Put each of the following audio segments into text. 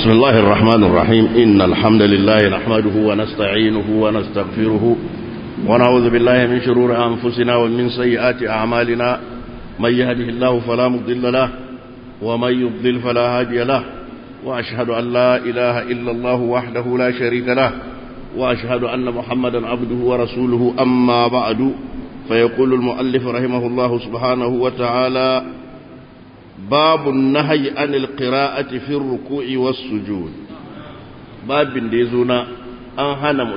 بسم الله الرحمن الرحيم إن الحمد لله نحمده ونستعينه ونستغفره ونعوذ بالله من شرور أنفسنا ومن سيئات أعمالنا من يهده الله فلا مضل له ومن يضلل فلا هادي له وأشهد أن لا إله إلا الله وحده لا شريك له وأشهد أن محمدا عبده ورسوله أما بعد فيقول المؤلف رحمه الله سبحانه وتعالى باب النهي عن القراءة في الركوع والسجود باب ديزونا أن هنا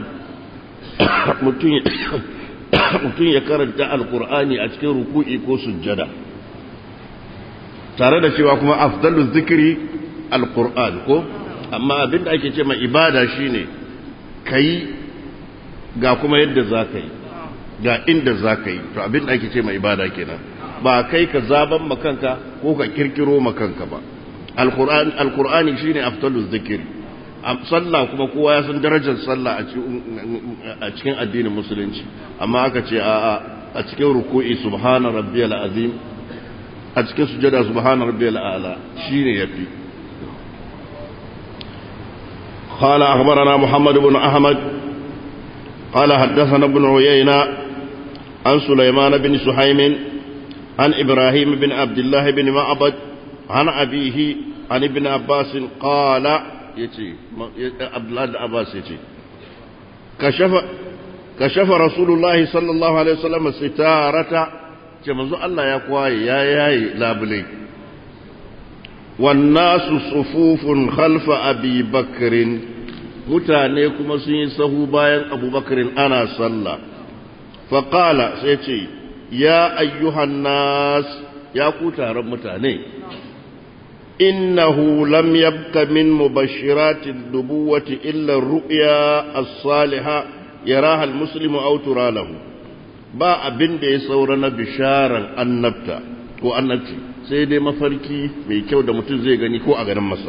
mutum ya karanta alkur'ani a cikin ruku'i ko sujjada tare da cewa kuma afdalu zikiri alkur'an ko amma abinda ake ce mai ibada shine kai ga kuma yadda za ka yi ga inda za ka yi to abinda ake ce mai ibada kenan ba kai ka zaban makanka ko ka kirkiro makanka ba alkur'ani shine afdalu zikiri sallah kuma kowa ya san darajar sallah a cikin addinin musulunci amma aka ce a cikin ruku'i subhana rabbiyal azim a cikin sujada subhana rabbiyal a'la shine yafi قال أخبرنا محمد بن أحمد قال حدثنا ابن عيينة عن سليمان بن سحيم عن إبراهيم بن عبد الله بن معبد عن أبيه عن ابن عباس قال يتي عبد الله بن عباس يتي كشف رسول الله صلى الله عليه وسلم ستارة كما الله يقوي يا لابلي والناس صفوف خلف أبي بكر متاني كما سيسه باين أبو بكر أنا صلى فقال سيتي يا أيها الناس يا كتار متاني إنه لم يبق من مبشرات النبوة إلا الرؤيا الصالحة يراها المسلم أو ترى له با abin da ya saura na bisharar annabta ko annabci sai dai mafarki mai kyau da mutum zai gani ko a ganin masa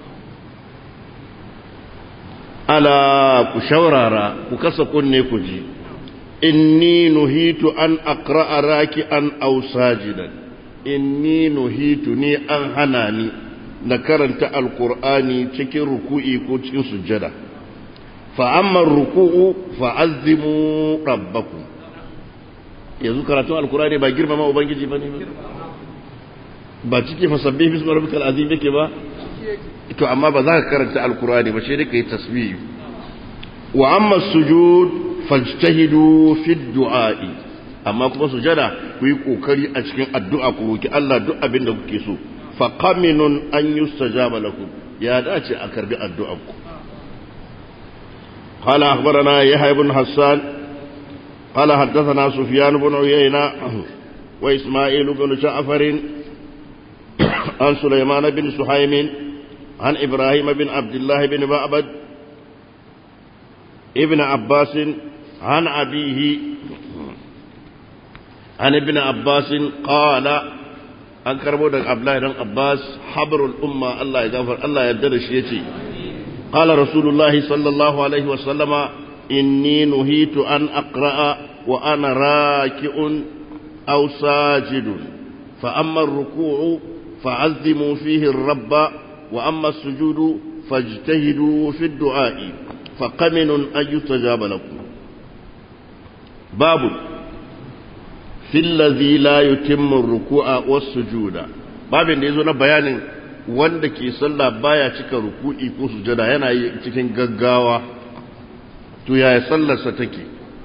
ala ku shaurara ku kasa kunne ku ji inni nuhitu an aqra'a raki'an aw sajidan inni nuhitu ni an hana ni na karanta alqur'ani cikin ruku'i ko cikin sujjada fa amma ruku'u fa azimu rabbakum yanzu karatu alqur'ani ba girmama ubangiji bane ba cikin fasabbihi bismi rabbikal azim yake ba to amma ba za ka karanta alqur'ani ba sai dai kai tasbih wa amma sujud fajtahidu fi du'a'i amma kuma sujada ku yi kokari a cikin addu'a ku roki Allah duk abin da kuke so fa qaminun an yustajaba lakum ya dace a karbi addu'arku qala akhbarana yahya ibn hassan qala haddathana sufyan ibn uyayna wa isma'il ibn ja'far an sulaiman ibn suhaym an ibrahim ibn abdullah ibn ma'bad ابن عباس عن أبيه عن ابن عباس قال أنكربوا دك أبلا دك عباس حبر الأمة الله يغفر الله يدرش يتي قال رسول الله صلى الله عليه وسلم إني نهيت أن أقرأ وأنا راكع أو ساجد فأما الركوع فعزموا فيه الرب وأما السجود فاجتهدوا في الدعاء فقمن أن يستجاب لكم باب في الذي لا يتم الركوع والسجود باب da yazo na bayanin wanda ke sallah baya cika ruku'i ko sujada yana yi cikin gaggawa to yaya sallarsa take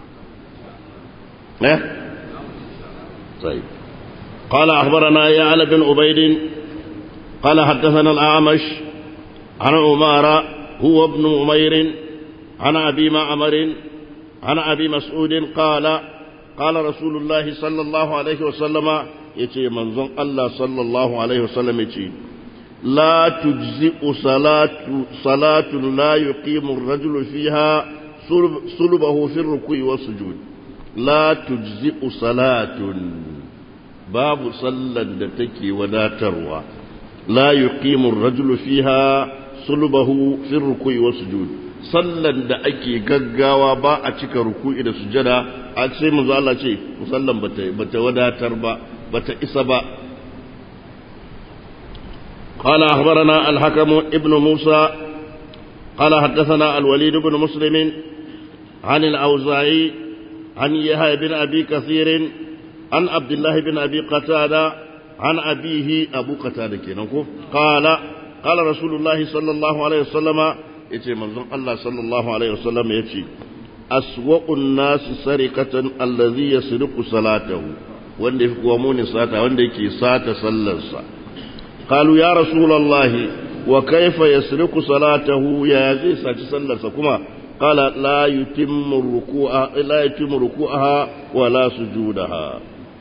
طيب قال أخبرنا يعلى بن عبيد قال حدثنا الأعمش عن عمارة هو ابن عمير عن أبي معمر عن أبي مسعود قال رسول الله صلى الله عليه وسلم يتي منظم الله صلى الله عليه وسلم يتي لا تجزئ صلاة لا يقيم الرجل فيها صلبه في الركوع والسجود لا تجزئ صلاة باب صلى دتكي ولا تروى لا يقيم الرجل فيها صلبه في الركوع والسجود sallan da ake gaggawa ba a cika ruku'i da sujada a sai manzo Allah ce musallan bata wadatar ba bata isa ba قال أخبرنا الحكم ابن موسى قال حدثنا الوليد بن مسلم عن الأوزاعي عن يحيى بن أبي كثير عن عبد الله بن أبي قتادة عن أبيه أبو قتادة قال رسول الله صلى الله عليه وسلم يتي منظم الله صلى الله عليه وسلم يتي أسوأ الناس سرقة الذي يسرق صلاته wanda fi kuwa muni sata wanda yake sata sallarsa qalu ya rasulullahi wa kaifa yasriqu salatahu ya zai saci sallarsa kuma qala la yutimmu ruku'aha wa la sujudaha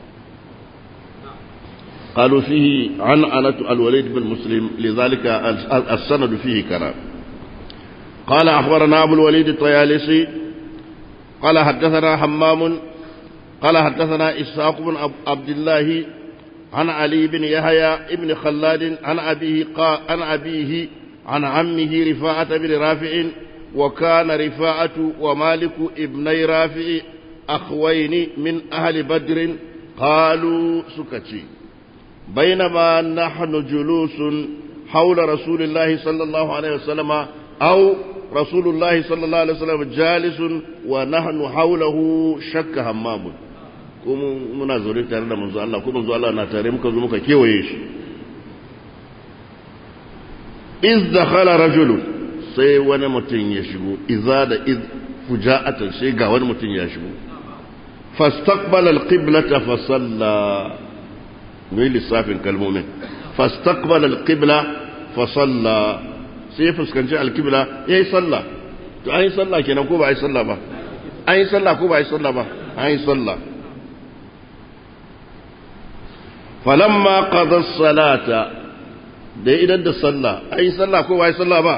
قالوا فيه عن الوليد بن مسلم لذلك السند فيه كلام قال أخبرنا أبو الوليد الطيالسي قال حدثنا حمام قال حدثنا إسحاق بن عبد الله عن علي بن يحيى بن خلاد عن أبيه عن عمه رفاعة بن رافع وكان رفاعة ومالك ابني رافع أخوين من أهل بدر قالوا سكتي بينما نحن جلوس حول رسول الله صلى الله عليه وسلم أو رسول الله صلى الله عليه وسلم جالس ونحن حوله شك همام kuma muna zaune tare da manzo Allah kuma manzo Allah na tare muka zo muka kewaye shi iz dakhala rajulun sai wani mutum ya shigo iza da iz fuja'atan sai ga wani mutum ya shigo fastaqbala alqiblata fa salla mai lissafin kalmomin fastaqbala alqibla fa salla sai fuskanci alqibla yayi sallah to ayi sallah kenan ko ba ayi sallah ba ayi sallah ko ba ayi sallah ba ayi sallah falamma qada as-salata da idan da sallah ayi sallah ko ba ayi sallah ba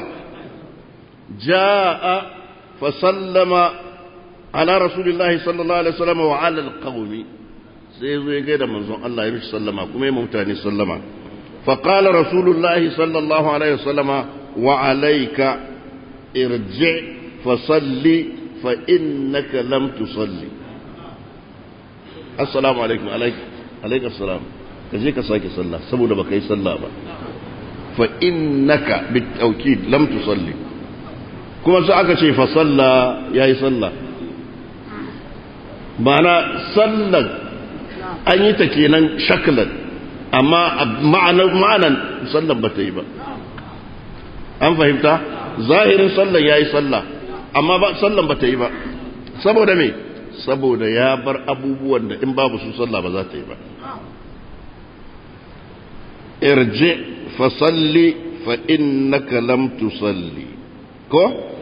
jaa fa sallama ala rasulillahi sallallahu alaihi wasallam wa ala al-qawmi sai zo ya gaida manzon Allah ya mishi sallama kuma ya mutane sallama fa qala rasulullahi sallallahu alaihi wasallama wa alayka irji fa salli fa innaka lam tusalli assalamu alaikum alayka assalam kaje ka sake sallah saboda baka yi sallah ba fa innaka bitawkid lam tusalli kuma sai aka ce fa salla yayi sallah ma'ana sallar an yi ta kenan shaklan amma ma'anan sallar ba ta yi ba an fahimta zahirin sallar ya yi sallah amma sallar ba ta yi ba saboda me saboda ya bar abubuwan da in babu su sallah ba za ta yi ba irji fa salli fa innaka lam tusalli ko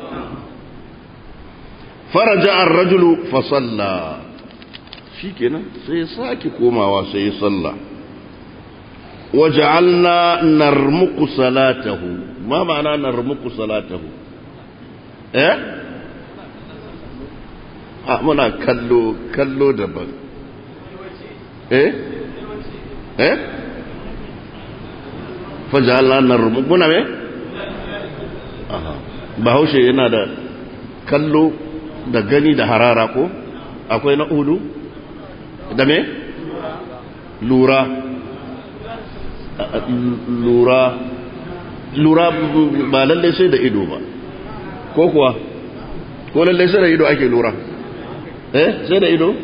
faraja ar-rajulu fa salla shikenan sai ya sake komawa sai ya salla waja'alna narmuqu salatahu ma ma'ana narmuqu salatahu muna kallo daban faja'alna narmuqu muna me bahaushe yana da kallo da gani da harara ko akwai na hudu da me lura ba lallai sai da ido ba ko kuwa ko lallai sai da ido ake lura sai da ido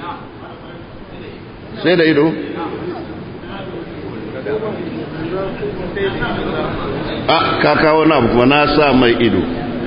sai da ido ka kawo na abu kuma na sa mai ido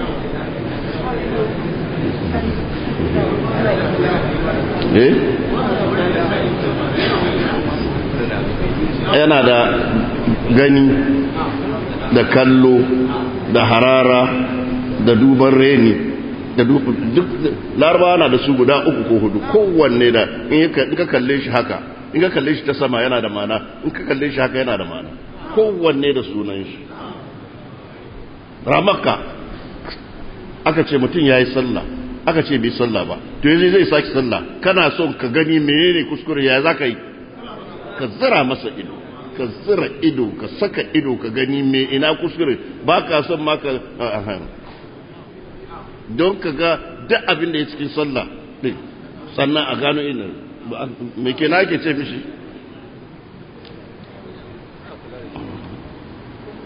yana da gani da kallo da harara da duban reni da duk larabawa na da su guda uku ko hudu kowanne da in ka kalle shi haka in ka kalle shi ta sama yana da mana in ka kalle shi haka yana da mana kowanne da sunan shi ramaka aka ce mutum ya yi sallah aka ce bai sallah ba to yanzu zai saki sallah kana son ka gani menene kuskure ya za ka yi ka zira masa ido ka zira ido ka saka ido ka gani me ina kuskure ba ka son ma ka don ka ga duk abin da ya cikin sallah din sannan a gano ina me ke na ke ce mishi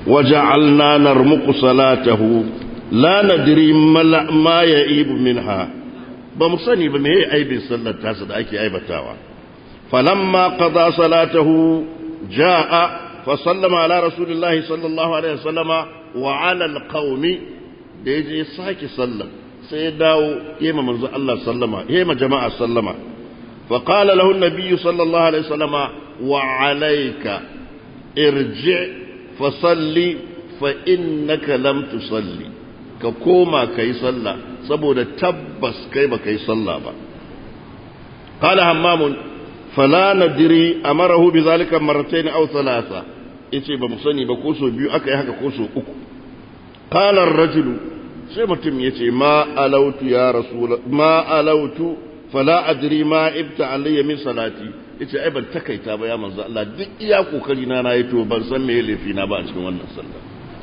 وجعلنا نرمق صلاته لا ندري ما يعيب منها بمصني بمهي عيب صلى التاسد أكي عيبتاوا فلما قضى صلاته جاء فسلم على رسول الله صلى الله عليه وسلم وعلى القوم ديجي ساكي سلم سيداو يما منزل الله سلم يما جماعة سلم فقال له النبي صلى الله عليه وسلم وعليك ارجع فصلي فإنك لم تصلي ككوما كي صلى سبود تبس كيف كي صلى قال همام فلا ندري أمره بذلك مرتين أو ثلاثة إيشي بمصني بكوسو بيو أكا يحكا كوسو أكو قال الرجل سيمتم يتي ما ألوت يا رسول ما ألوت فلا أدري ما إبت علي من صلاتي yace ai ban takaita ba ya manzo Allah duk iya kokari na yato ban san me laifi na ba a cikin wannan sallah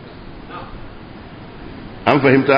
an fahimta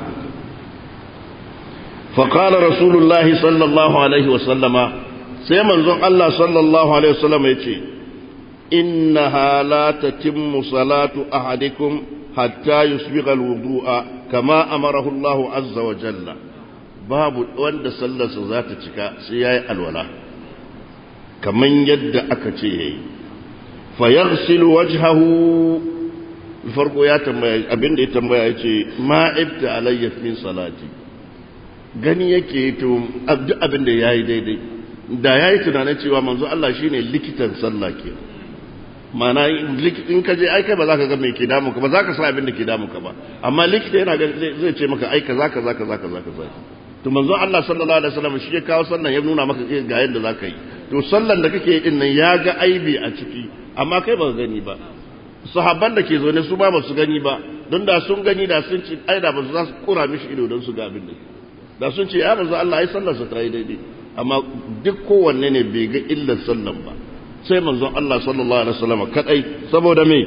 fa qala rasulullah sallallahu alaihi wasallama sai manzon Allah sallallahu alaihi wasallama yace innaha la tatimmu salatu ahadikum hatta yusbigha alwudu'a kama amarahu Allah azza wa jalla babu wanda sallarsa za ta cika sai yayi alwala kaman yadda aka ce yayi fa yaghsilu wajhahu farko ya tambaya abinda ya tambaya yace ma ibta alayya min salati gani yake to abinda yayi daidai da yayi tunanin cewa manzo Allah shine likitan sallah ke mana in ka je ai kai ba za ka ga me ke damu ka ba za ka san abin da ke damu ka ba amma likita yana ga zai ce maka ai kaza kaza kaza kaza kaza to manzo Allah sallallahu alaihi wasallam shi ya kawo sallan ya nuna maka ga yadda za ka yi to sallan da kake din nan ya ga aibi a ciki amma kai ba ka gani ba sahabban da ke zo ne su ba su gani ba don da sun gani da sun ci ai da ba su za su kura mishi ido don su ga abin da sun ce ya manzo Allah ai sallar sa ta yi daidai amma duk kowanne ne bai ga illar sallan ba sai manzon Allah sallallahu alaihi wasallam kadai saboda me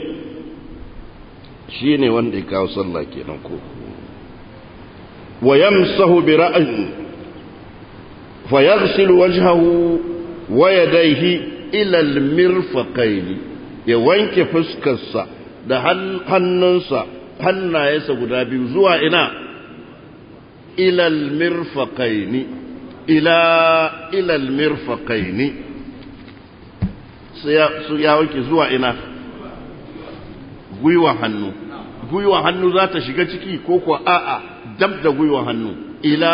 shine wanda ya kawo sallah kenan ko wa yamsahu bi ra'si fa yaghsilu wajhahu wa yadayhi ila al-mirfaqayn ya wanke fuskarsa da hannunsa hannayensa guda biyu zuwa ina ila al-mirfaqayn ila al-mirfaqayn su ya wanke zuwa ina gwiwa hannu za ta shiga ciki ko kuwa a'a dab da gwiwa hannu ila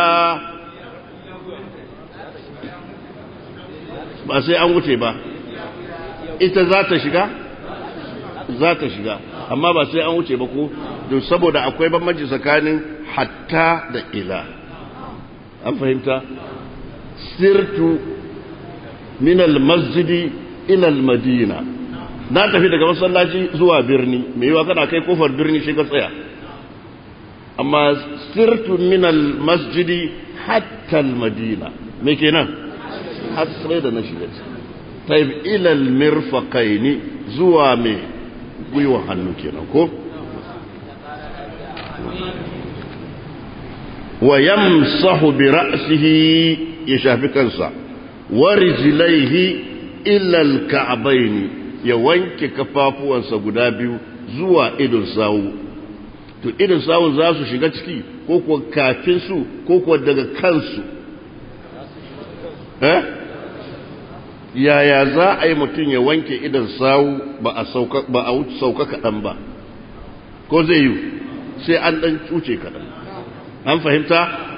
ba sai an wuce ba ita za ta shiga amma ba sai an wuce ba ko don saboda akwai bambanci tsakanin hatta da ila an fahimta sirtu min al-masjidi ila al-madina na tafi daga masallaci zuwa birni me yiwa kana kai kofar birni shi ka tsaya amma sirtu min al-masjidi hatta al-madina me kenan har sai da na shiga tayyib ila al-mirfaqaini zuwa me gwiwa hannu kenan ko wa yamsahu bi ra'sihi ya shafi kansa wa rijlaihi illal ka'abaini ya wanke kafafuwansa guda biyu zuwa idon sawu to idon sawu za su shiga ciki ko kuwa kafin su ko kuwa daga kansu yaya za a yi mutum ya wanke idon sawu ba a sauka kaɗan ba ko zai yi sai an ɗan cuce kaɗan an fahimta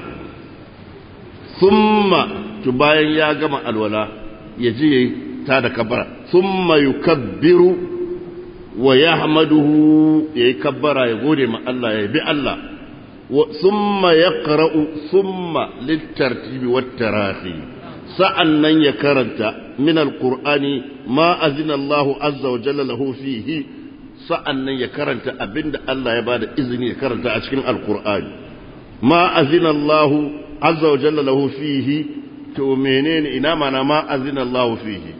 thumma to bayan ya gama alwala ya ji yayi ta da kabbara thumma yukabbiru wa yahmaduhu yayi kabbara ya gode ma Allah ya bi Allah thumma yaqra'u thumma litartibi wat-tarahi sa'annan ya karanta min alqur'ani ma azina Allah azza wa jalla lahu fihi sa'annan ya karanta abinda Allah ya bada izini ya karanta a cikin alqur'ani ma azina Allah azza wa jalla lahu fihi to menene ina mana ma azina Allah fihi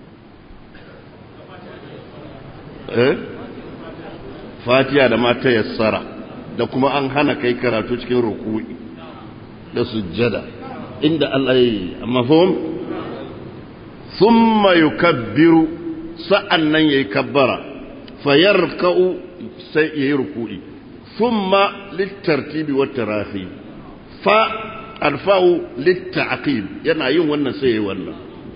Fatiha da ma ta yassara da kuma an hana kai karatu cikin ruku'i da sujjada inda Allah ya yi mafhum thumma yukabbiru sa'annan yayi kabbara فيركع سيركوي ثم للترتيب والتراخي فالفاء للتعقيب ينعين ون سي ون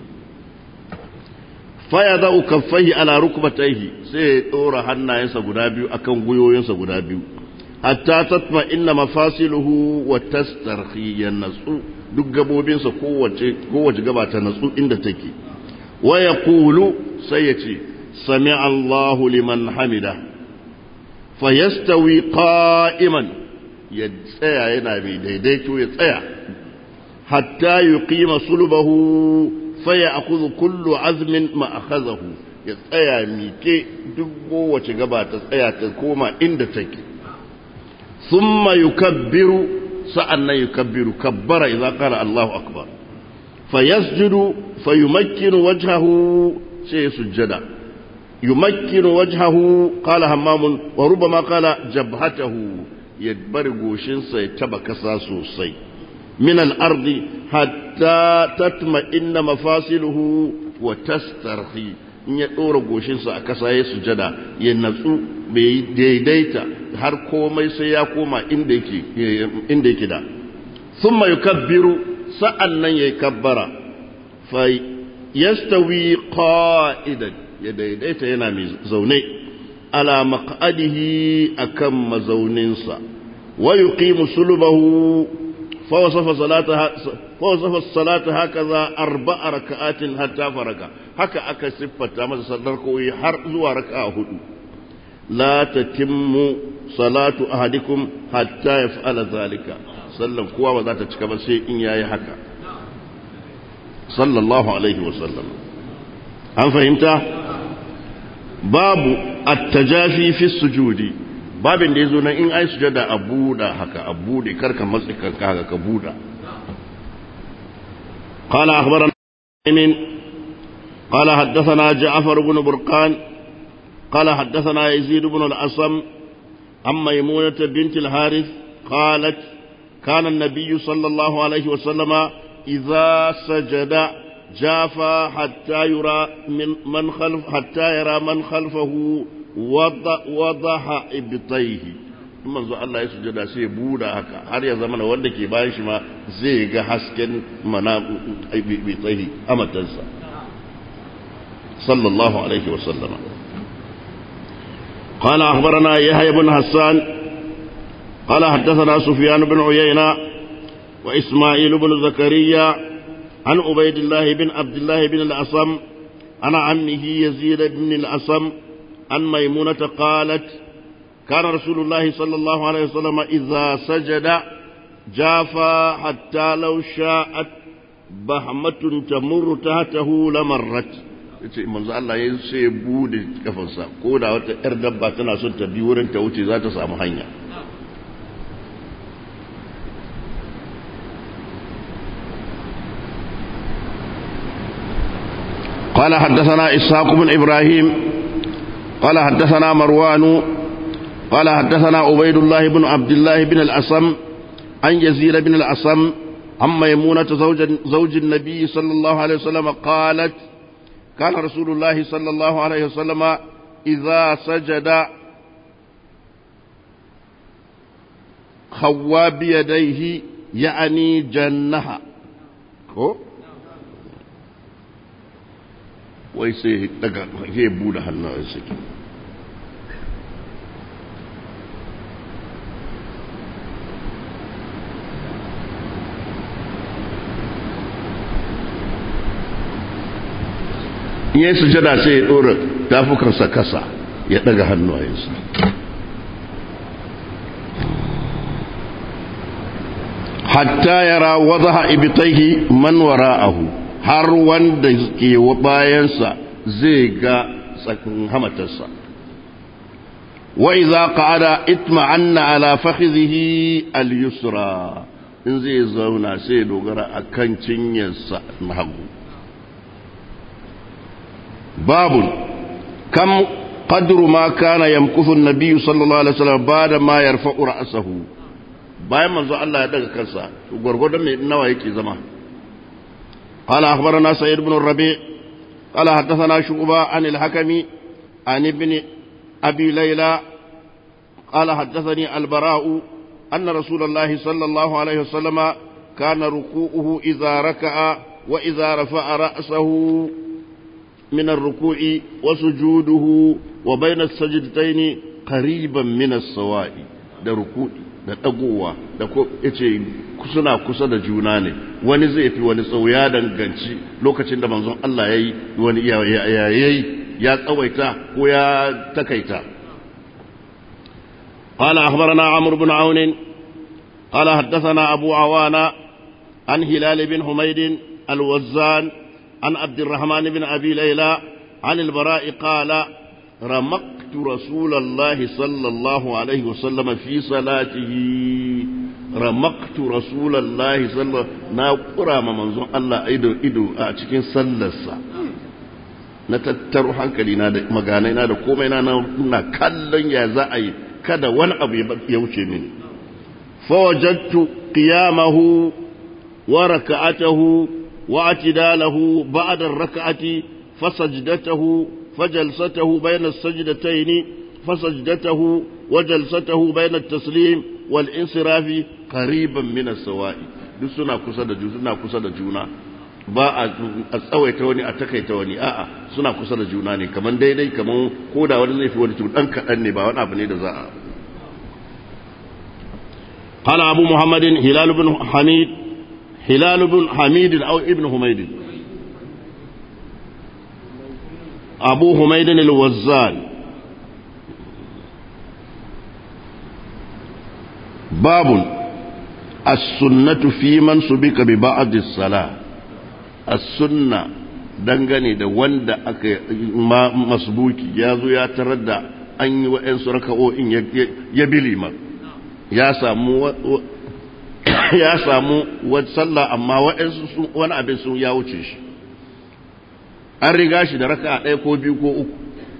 فيضع كفيه على ركبتيه سيدور حنا ينسى غدابيو أكن غيو ينسى غدابيو حتى تطمئن مفاصله وتسترخي ينسو duk gabobinsa kowace gaba ta natsu inda take wa yaqulu sai yace sami Allahu liman hamida fa yastawi qa'iman ya tsaya yana mai daidaito ya tsaya hatta yuqima sulbahu fa ya'khudhu kullu azmin ma akhadhahu ya tsaya mike duk kowace gaba ta tsaya ta koma inda take thumma yukabbiru sa'annan yukabbiru kabbara idza qala Allahu akbar fayasjudu fayumakkinu wajhahu sai sujjada yumakkinu wajhahu qala hammamun wa rubbama qala jabhatahu yadbar goshinsa ya taba kasa sosai min al-ardi hatta tatma'inna mafasiluhu wa tastarhi in ya dora goshinsa a kasa ya sujjada ya natsu bai daidaita har komai sai ya koma inda yake da thumma yukabbiru sa'annan yayi kabbara fa yastawi qa'idan ya daidaita yana mai zaune ala maq'adihi akan mazauninsa wa yuqimu sulbahu fa wasafa salataha hakaza 4 raka'atin hatta faraka haka aka siffata masa sallar koyi har zuwa raka'a 4 لا تتم صلاة أحدكم حتى يفعل ذلك صلى الله وذات تكبر شيء إن ياي حكا صلى الله عليه وسلم هل فهمت؟ باب التجافي في السجود باب يزون إن أي سجد أبودا حكا أبودي كركا مسلكا كهكا كبودا قال أخبرنا قال حدثنا جعفر بن برقان قال حدثنا يزيد بن الأصم عن ميمونة بنت الحارث قالت كان النبي صلى الله عليه وسلم إذا سجد جافا حتى يرى من خلفه وضح إبطيه manzo Allah ya sujada sai buda haka har ya zama wanda ke bayan shi ma zai ga hasken mana bi tsahi amatansa sallallahu alaihi wasallam قال أخبرنا يحيى بن حسان قال حدثنا سفيان بن عيينة وإسماعيل بن زكريا عن عبيد الله بن عبد الله بن الأصم عن عمه يزيد بن الأصم عن ميمونة قالت كان رسول الله صلى الله عليه وسلم إذا سجد جافا حتى لو شاءت بهمة تمر تحته لمرت yace manzo Allah ya sai bude kafarsa ko da wata yar dabba tana son ta bi wurin ta wuce za ta samu hanya قال حدثنا إسحاق بن إبراهيم قال حدثنا مروان قال حدثنا عبيد الله بن عبد الله بن الأصم عن يزيد بن الأصم عن ميمونة زوج النبي صلى الله عليه وسلم قالت كان رسول الله صلى الله عليه وسلم إذا سجد خوى بيديه يعني جنها ويسيه يبود حنا يسكي in yi sujada sai ya ɗora tafukansa kasa ya ɗaga hannuwayensa hatta yara wadaha ibtaihi man wara'ahu har wanda ke bayansa zai ga tsakin hamatarsa wa idza qa'ada itma'anna ala fakhidhihi al-yusra in zai zauna sai dogara akan cinyarsa na hagu باب كم قدر ما كان يمكث النبي صلى الله عليه وسلم بعد ما يرفع رأسه bayan manzo Allah ya daga kansa gurgurdan me nawa yake zama qala akhbarana sa'id ibn rabi qala hadathana shu'ba an al-hakimi أبي ليلى قال حدثني البراء أن رسول الله صلى الله عليه وسلم كان ركوعه إذا ركع وإذا رفع رأسه من الركوع وسجوده وبين السجدتين قريبا من السواء da ruku'i da dagowa da ko yace suna kusa da juna ne wani zai fi wani tsawo ya danganci lokacin da manzon Allah yayi wani yayi ya tsawaita ko ya takaita قال أخبرنا عمرو بن عون قال حدثنا أبو عوانة عن هلال بن حميد الوزان عن عبد الرحمن بن أبي ليلى عن البراء قال رمقت رسول الله صلى الله عليه وسلم في صلاته رمقت رسول الله صلى الله عليه وسلم نقرأ منظر الله إدو أتكين صلصة نتترو hankali na da maganai na da komai na kallon ya za a yi kada wani abu ya wuce mini fawajadtu qiyamahu wa raka'atahu wa atidalahu ba'da ar-rak'ati fasajdatahu fajalsatahu bayna as-sajdatayn fasajdatahu wa jalsatahu bayna at-taslim wal insirafi qariban min as-sawa'i duk suna kusa da juna ba a tsawaita wani a takaita wani a'a suna kusa da juna ne kaman daidai kaman koda wani zai fi wani dan kadan ne ba wani abu ne da za a قال أبو محمد هلال بن حميد أو ابن حميد أبو حميد الوزان باب السنة في من سبق ببعض الصلاة السنة dangane da wanda aka masbuki ya zo ya tarar da an yi wa'yansu raka'o'in ya bi liman ya samu wata sallah amma wa'yansu wani abin sun ya wuce shi an riga shi da raka'a ɗaya ko biyu ko uku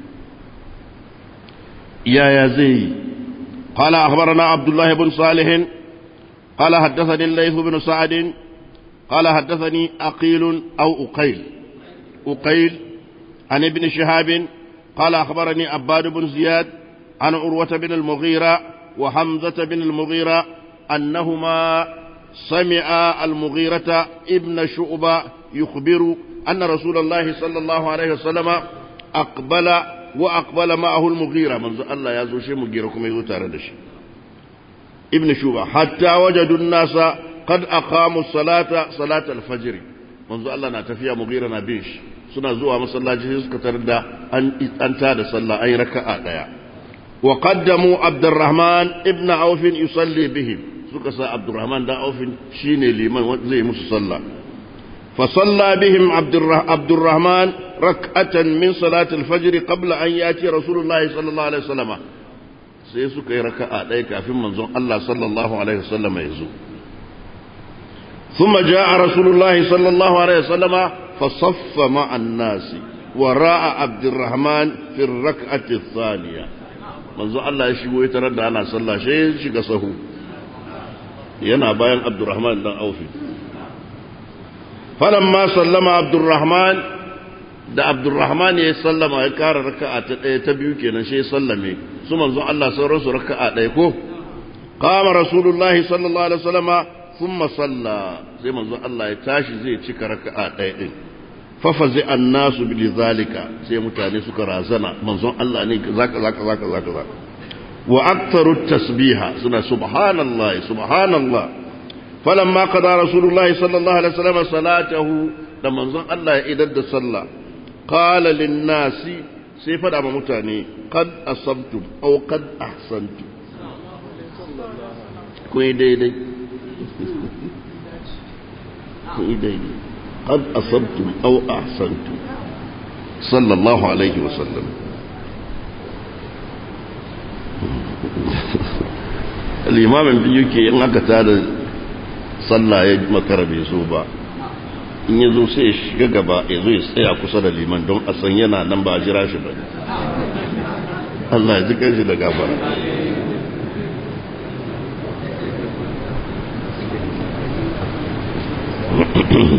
yaya zai yi قال أخبرنا عبد الله بن صالح قال حدثني الليث بن سعد قال حدثني أقيل أو أقيل عن ابن شهاب قال أخبرني عباد بن زياد عن عروة بن المغيرة وحمزة بن المغيرة أنهما سمع المغيرة ابن شعبة يخبر أن رسول الله صلى الله عليه وسلم أقبل معه المغيرة منذ الله يزوشي مغيركم يزوتاردش ابن شعبة حتى وجدوا الناس قد أقاموا صلاة الفجر منذ الله نتفيا مغيرة نبيش سنة زوها مصلاة سكترد أن تاد صلى أي ركعة وقدموا عبد الرحمن ابن عوف يصلي بهم سكسا عبد الرحمن دا عوف شيني لمن زي مصلى فصلى بهم عبد الرحمن ركعة من صلاة الفجر قبل أن يأتي رسول الله صلى الله عليه وسلم سيسوك ركعة ليك في منظر الله صلى الله عليه وسلم يزو ثم جاء رسول الله صلى الله عليه وسلم فصف مع الناس وراء عبد الرحمن في الركعة الثانية manzo Allah ya shigo ya tarar da ana sallah sai ya shiga sahu yana bayan Abdurrahman dan Aufi falamma sallama Abdurrahman da Abdurrahman ya sallama ya kara raka'a ta daya ta biyu kenan sai ya sallame su manzo Allah sauran su raka'a daya ko qama rasulullahi sallallahu alaihi wasallama thumma salla sai manzo Allah ya tashi zai cika raka'a daya din fafazi annasu bi zalika sai mutane suka razana manzon Allah ne zaka wa aktharu tasbiha suna subhanallah falamma qada rasulullahi sallallahu alaihi wasallam salatahu da manzon Allah ya idar da sallah qala lin nasi sai fada ma mutane qad asabtum aw qad ahsantum ko daidai قد أصبتم أو أحسنتم صلى الله عليه وسلم الإمام بيوكي إنك تعالى صلى يجمكر بيسوبا in yazo sai ya shiga gaba ya zo ya tsaya kusa da liman don a san yana nan ba a jira shi ba Allah ya ji kanshi da gafara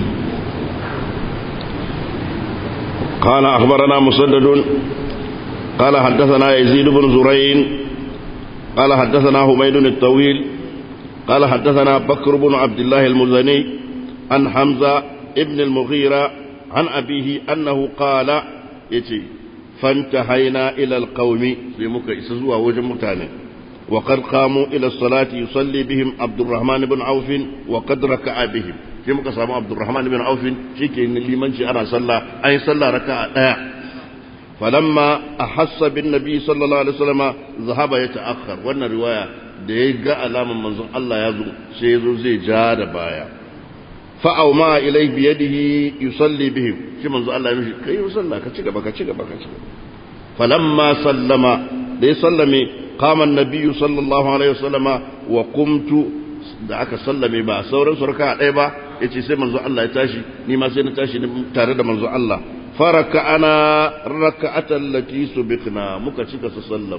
قال أخبرنا مسدد قال حدثنا يزيد بن زرين قال حدثنا حميد الطويل قال حدثنا بكر بن عبد الله المزني عن حمزة ابن المغيرة عن أبيه أنه قال يتي فانتهينا إلى القوم لمك إسزوا وجمتاني وقد قاموا إلى الصلاة يصلي بهم عبد الرحمن بن عوف وقد ركع بهم لمك صام عبد الرحمن بن عوف شيكي إن اللي منشي أنا صلى أي صلى ركع فلما أحس بالنبي صلى الله عليه وسلم ذهب يتأخر وأن رواية ديجا ألام منظر الله يزو سيزو زي جاد بايا فأوما إليه بيده يصلي بهم شي منظر الله يمشي كي يصلى كتشيك فلما سلم دي سلمي قام النبي صلى الله عليه وسلم وقمت da aka sallame ba sauran surka ɗaya ba yace sai manzo Allah ya tashi ni ma sai na tashi tare da manzo Allah faraka ana raka'atan lati subikna muka cika su sallam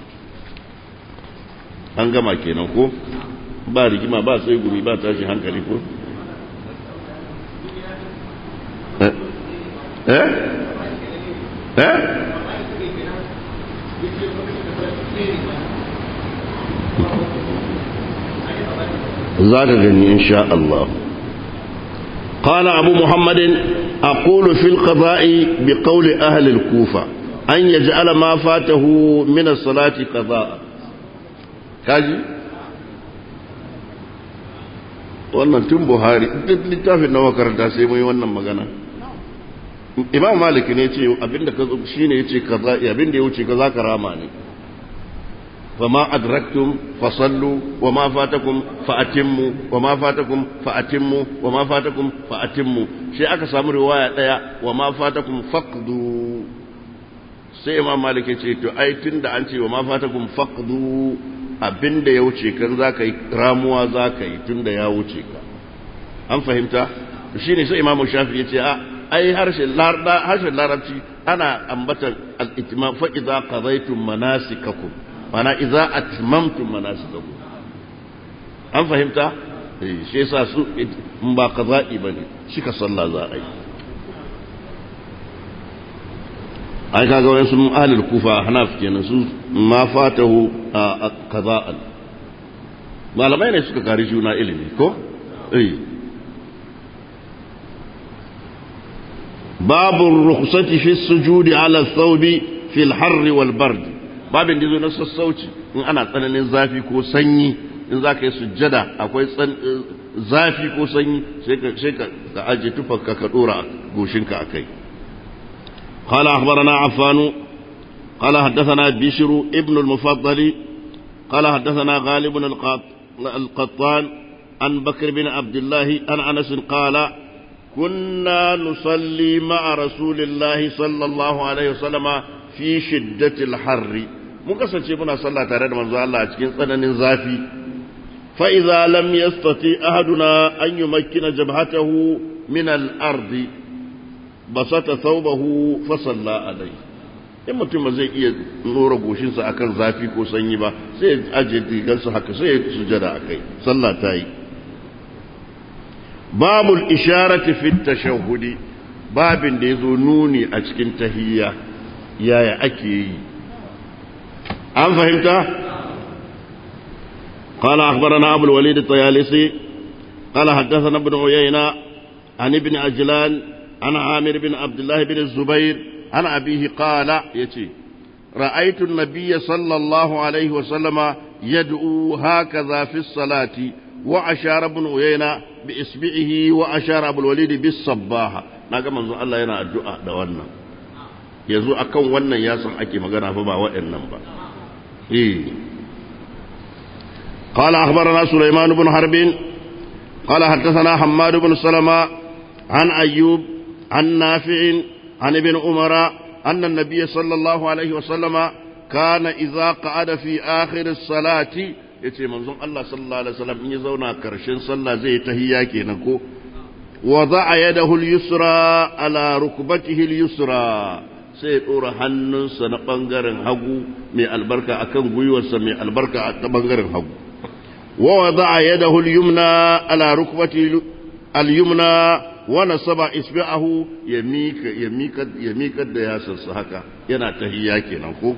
an gama kenan ko ba rigima ba sai guri ba tashi hankali ko زادني إن شاء الله. قال أبو محمد أقول في القضاء بقول أهل الكوفة أن يجعل ما فاته من الصلاة قضاء كاجي wannan tun Buhari duk littafin na makaranta sai mu yi wannan magana. Imam Malik ne ce abinda ka shine yace kaza abinda ya wuce kaza karama ne. فما أدركتم فصلوا وما فاتكم فأتموا وما فاتكم فأتموا وما فاتكم فأتموا شيء أكسام رواية وما فاتكم فقدوا sai Imam Malik ya ce to ai tunda an ce wa ma fatakum faqdu abinda ya wuce kan zaka yi ramuwa zaka yi tunda ya wuce ka an fahimta shine sai Imam Shafi ya ce ai harshen larabci ana ambatan al-itmam fa idza qadaytum manasikakum mana idza atmamtum manasikakum an fahimta shi yasa su ba qada'i bane shi ka sallah za a yi ai kaga wani sun ahlul kufa hanaf kenan su ma fatahu qada'an malamai ne suka kare juna ilimi ko babu rukhsati fi sujudi ala thawbi fi al-harr wal bard babin da zo na sassauci in ana tsananin zafi ko sanyi in za ka yi sujjada akwai zafi ko sanyi sai ka aje tufarka ka dora goshinka a kai قال أخبرنا عفان قال حدثنا بشر ابن المفضل قال حدثنا غالب القطان عن بكر بن عبد الله عن أنس قال كنا نصلي مع رسول الله صلى الله عليه وسلم في شدة الحر مكسر منا صلى تare da manzo Allah a cikin tsananin zafi fa idza lam yastati ahaduna an yumakkina jabhatahu min al-ardi basata thawbahu fa salla alayhi in mutum zai iya nora goshinsa akan zafi ko sanyi ba sai aje digansa haka sai sujada akai sallah ta yi babul isharati fi tashahhudi babin da yazo nuni a cikin tahiyya yaya ake yi an fahimta قال أخبرنا أبو الوليد الطيالسي قال حدثنا ابن عيينة عن ابن عجلان عن عامر بن عبد الله بن الزبير عن أبيه قال يتي رأيت النبي صلى الله عليه وسلم يدعو هكذا في الصلاة وأشار ابن عيينة بإصبعه وأشار أبو الوليد بالصباحة نقم منذ الله ينا الدعاء دوانا يزو أكون وانا ياسم أكي مغانا فما وإنن با قال أخبرنا سليمان بن حرب قال حدثنا حماد بن سلمة عن أيوب عن نافع عن ابن عمر أن النبي صلى الله عليه وسلم كان إذا قعد في آخر الصلاة يتي منظوم الله صلى الله عليه وسلم يزونا كرشن صلى زي تهياكي نكو وضع يده اليسرى على ركبته اليسرى سيطور حننس نبنغر هغو من البركة أكن غيوس من البركة نبنغر هغو ووضع يده اليمنى على ركبته اليمنى wa nasaba isba'ahu yamika da yasarsa haka yana tahiyya kenan ko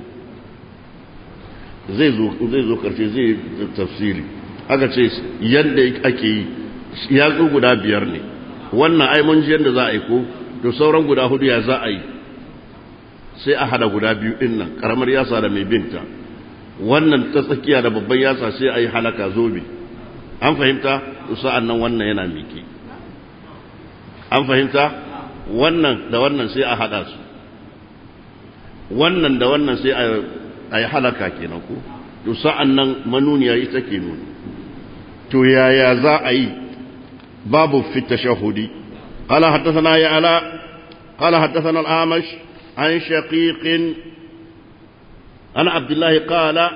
zai zo karshe zai tafsiri aka ce yadda ake yi yatsu guda 5 ne wannan ai mun ji yadda za a yi ko to sauran guda 4 ya za a yi sai a hada guda 2 din nan karamar yasa da mai binta wannan ta tsakiya da babban yasa sai a yi halaka zobe an fahimta sa'an nan wannan yana miki an fahimta wannan da wannan sai a hada su wannan da wannan sai a yi halaka kenan ko to sa'an nan manuniya ita ke nuni to yaya za a yi babu fi tashahudi qala haddathana ya ala qala haddathana al-amash an shaqiq ana abdullah qala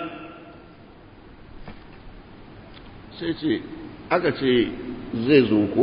sai ce aka ce zai zo ko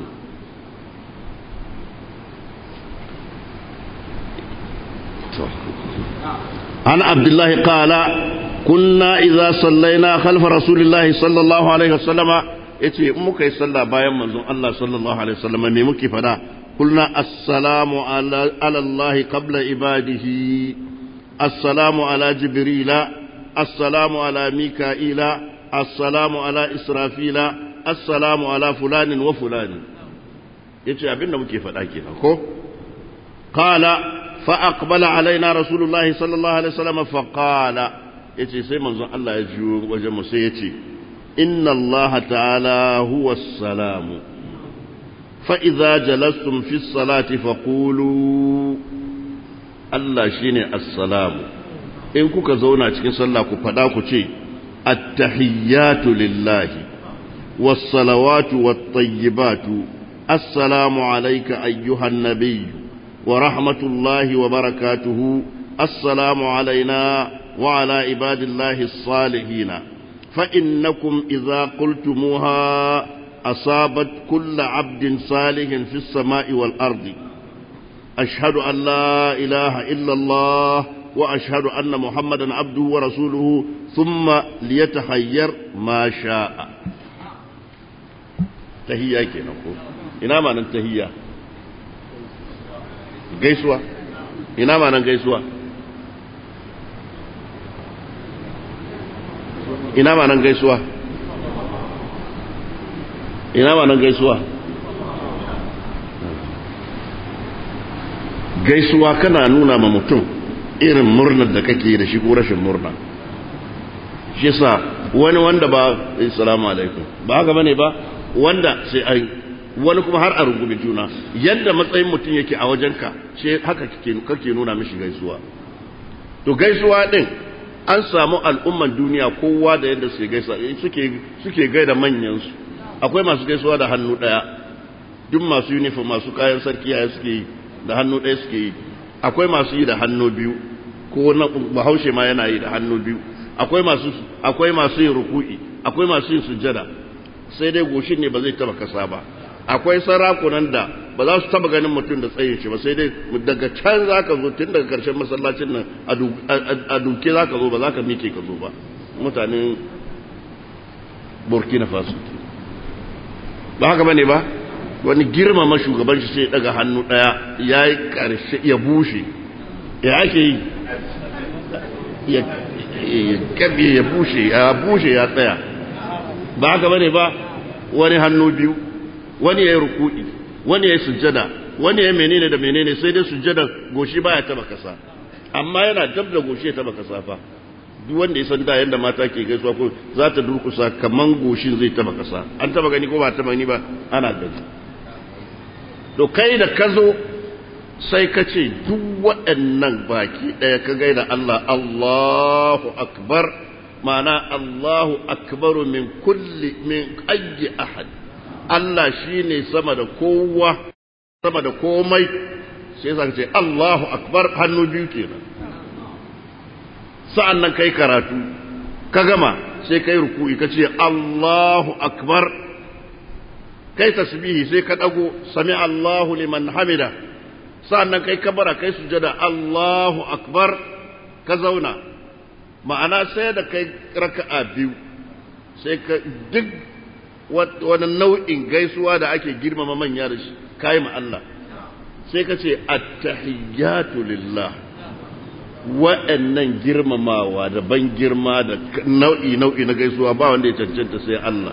عن عبد الله قال كنا إذا صلينا خلف رسول الله صلى الله عليه وسلم yace in muka yi sallah bayan manzon Allah sallallahu alaihi wasallam me muke fada kulna assalamu ala Allah qabla ibadihi assalamu ala jibrila assalamu ala mika'ila assalamu ala israfila assalamu ala fulanin wa fulanin yace abinda muke fada kenan ko qala fa aqbala alaina rasulullahi sallallahu alaihi wasallam fa qala yace sai manzon Allah ya jiyo wajen mu sai yace inna Allah ta'ala huwa as-salam fa idza jalastum fi as-salati faqulu Allah shine as-salam in kuka zauna cikin sallah ku fada ku ce at-tahiyyatu lillahi was-salawatu wat-tayyibatu assalamu alayka ayyuhan nabiy wa rahmatullahi wa barakatuhu assalamu alayna wa ala ibadillahi as-salihin فإنكم إذا قلتموها أصابت كل عبد صالح في السماء والأرض أشهد أن لا إله إلا الله وأشهد أن محمدا عبده ورسوله ثم ليتخير ما شاء تهيئة كي نقول إنما ننتهيئة قيسوة إنما ننقيسوة ina ma nan gaisuwa ina ma nan gaisuwa gaisuwa kana nuna ma mutum irin murnar da kake da shi ko rashin murna shi yasa wani wanda ba assalamu alaikum ba haka bane ba wanda sai ai wani kuma har a rungume juna yadda matsayin mutum yake a wajenka sai haka kake nuna mishi gaisuwa to gaisuwa din an samu al'umman duniya kowa da yadda suke gaida manyansu akwai masu gaisuwa da hannu daya duk masu uniform masu kayan sarki yaya suke yi da hannu daya suke yi akwai masu yi da hannu biyu ko na bahaushe ma yana yi da hannu biyu akwai masu yin ruku'i akwai masu yin sujjada sai dai goshin ne ba zai taba kasa ba akwai sarakunan da ba za su taba ganin mutum da tsayin shi ba sai dai daga can za ka zo tun daga karshen masallacin nan a duke za ka zo ba za ka mike ka zo ba mutanen burkina faso ba haka ba ne ba wani girmama shugaban shi sai daga hannu daya ya yi karshe ya bushe ya ake yi ya kabe ya bushe ya tsaya ba haka ba ne ba wani hannu biyu wani ya yi ruku'i wani ya yi sujjada wani ya yi menene da menene sai dai sujjada goshi baya taba kasa amma yana dab da goshi ya taba kasa fa duk wanda ya san da yanda mata ke gaisuwa ko za ta durkusa kaman goshin zai taba kasa an taba gani ko ba taba gani ba ana gani to kai da ka zo sai ka ce duk waɗannan baki ɗaya ka gaida Allah Allahu akbar ma'ana Allahu akbaru min kulli min ayyi ahad Allah shi ne sama da kowa sama da komai sai zaka ce Allahu akbar hannu biyu kenan sa'an nan kai karatu ka gama sai kai ruku'i ka ce Allahu akbar kai tasbihi sai ka dago sami Allahu liman hamida sa'an nan kai kabara kai sujada Allahu akbar ka zauna ma'ana sai da kai raka'a biyu sai ka duk wani nau'in gaisuwa da ake girmama manya da shi kai ma Allah sai ka ce at-tahiyyatu lillah wa'annan girmamawa da ban girma da nau'i na gaisuwa ba wanda ya cancanta sai Allah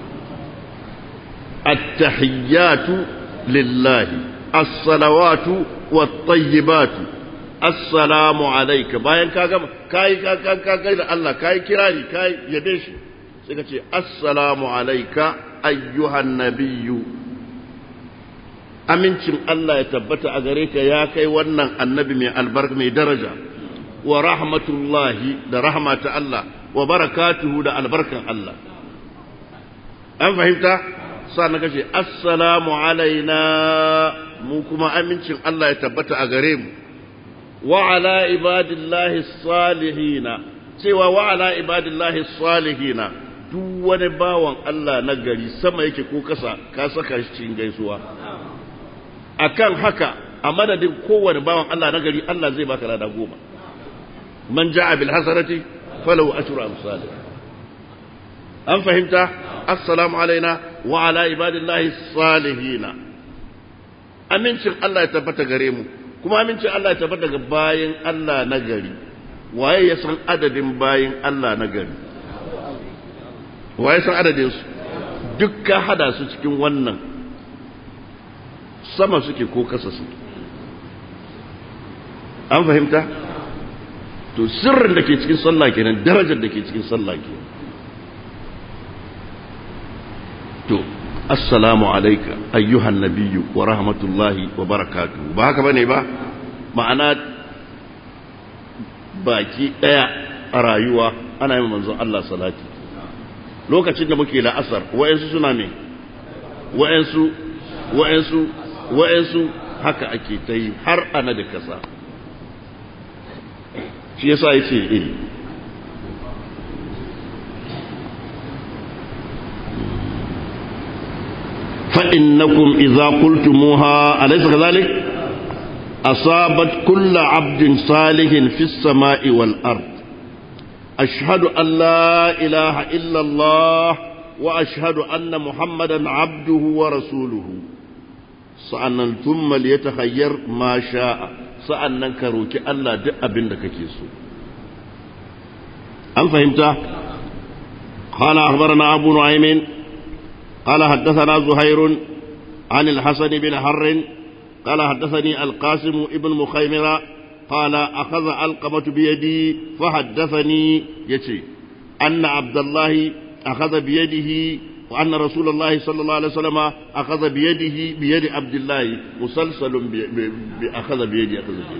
at-tahiyyatu lillahi as-salawatu wat-tayyibatu assalamu alayka bayan ka gama kai da Allah kai kirari kai yabe shi sai ka ce assalamu alayka ayyuhan nabiyyu amincin Allah ya tabbata a gare ka ya kai wannan annabi mai albarka mai daraja wa rahmatullahi da rahmata Allah wa barakatuhu da albarkan Allah an fahimta sannan kace assalamu alaina mu kuma amincin Allah ya tabbata a gare mu wa ala ibadillahi salihina cewa wa ala ibadillahi salihina duk wani bawan Allah na gari sama yake ko kasa ka saka shi cikin gaisuwa akan haka a madadin kowane bawan Allah na gari Allah zai baka lada 10 man ja'a bil hasanati falahu ashru amsalih an fahimta assalamu alaina wa ala ibadillahi salihina amincin Allah ya tabbata gare mu kuma amincin Allah ya tabbata ga bayin Allah na gari waye ya san adadin bayin Allah na gari waye san adadin su dukkan hada su cikin wannan sama suke ko kasa suke an fahimta to sirrin da ke cikin sallah kenan darajar da ke cikin sallah kenan to assalamu alayka ayyuhan nabiyyu wa rahmatullahi wa barakatuh ba haka bane ba ma'ana baki daya a rayuwa ana yin manzon Allah salati lokacin da muke la'asar wa'ansu suna ne wa'ansu haka ake ta yi har ana da kasa shi yasa yace fa innakum idza qultumuha alaysa kadhalik asabat kullu 'abdin salihin fis sama'i wal ard ashhadu an la ilaha illa Allah wa ashhadu anna muhammadan 'abduhu wa rasuluhu sa'annan thumma liyatakhayyar ma sha'a sa'annan ka roki Allah duk abin da kake so an fahimta qala akhbarana abu nu'aym qala haddathana zuhair an al-hasan bin harr qala haddathani al-qasim ibn mukhaymira qala akhadha alqamatu bi yadi fa haddathani yace anna abdullah akhadha bi yadihi وأن رسول الله صلى الله عليه وسلم أخذ بيده بيد عبد الله مسلسل أخذ بيده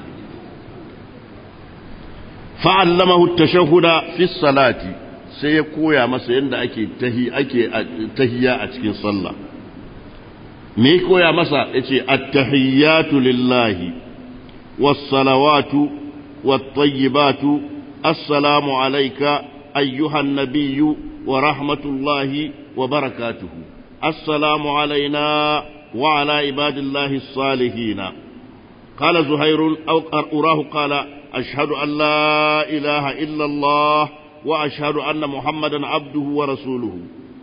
فعلمه التشهد في الصلاة سيكويا مسا أكي تهيا أتكين صلى ميكويا مسا التحيات لله والصلوات والطيبات السلام عليك أيها النبي ورحمة الله وبركاته السلام علينا وعلى عباد الله الصالحين قال زهير أو أراه قال أشهد أن لا إله إلا الله وأشهد أن محمدا عبده ورسوله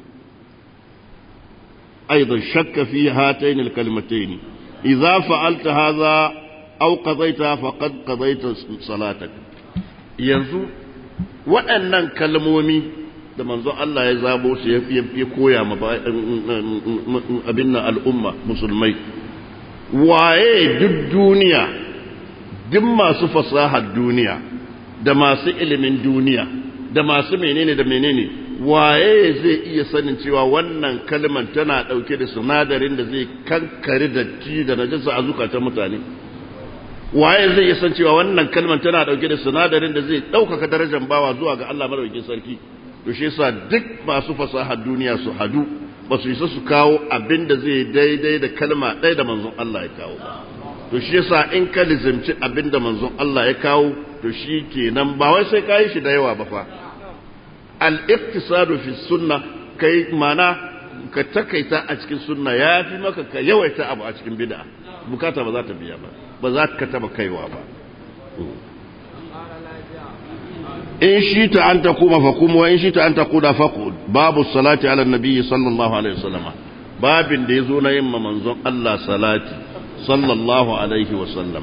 أيضا شك في هاتين الكلمتين إذا فعلت هذا أو قضيتها فقد قضيت صلاتك ينزو وأن كلمومي da manzo Allah ya zabo su ya koya ma abin nan al'umma musulmai waye duk duniya duk masu fasahar duniya da masu ilimin duniya da masu menene da menene waye zai iya sanin cewa wannan kalmar tana dauke da sinadarin da zai kankare datti da najasa a zukatan mutane waye zai iya san cewa wannan kalmar tana dauke da sinadarin da zai daukaka darajar bawa zuwa ga Allah madaukakin sarki to shi yasa duk masu fasahar duniya su hadu ba su isa su kawo abin da zai daidai da kalma ɗaya da manzon Allah ya kawo ba to shi yasa in ka lizimci abin da manzon Allah ya kawo to shi kenan ba wai sai ka yi shi da yawa ba fa al-iqtisadu fi sunna kai mana ka takaita a cikin sunna yafi maka ka yawaita abu a cikin bid'a bukata ba za ta biya ba ba za ka taba kaiwa ba in shita an taquma faqum wa in shita an taquda faqud babu salati ala nabi sallallahu alaihi wasallam babin da yazo na yin manzon Allah salati sallallahu alaihi wasallam